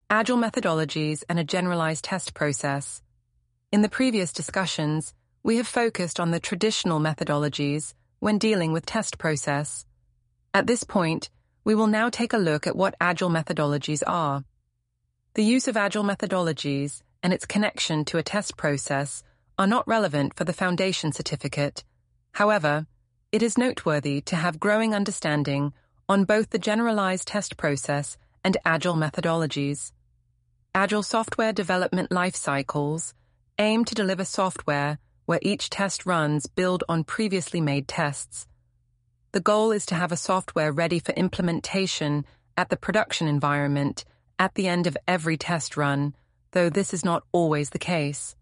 Agile methodologies and a generalized test process. In the previous discussions, we have focused on the traditional methodologies when dealing with test process. At this point, we will now take a look at what Agile methodologies are. The use of Agile methodologies and its connection to a test process are not relevant for the Foundation Certificate. However, it is noteworthy to have growing understanding on both the generalized test process and Agile methodologies. Agile software development life cycles aim to deliver software where each test runs build on previously made tests. The goal is to have a software ready for implementation at the production environment at the end of every test run, though this is not always the case.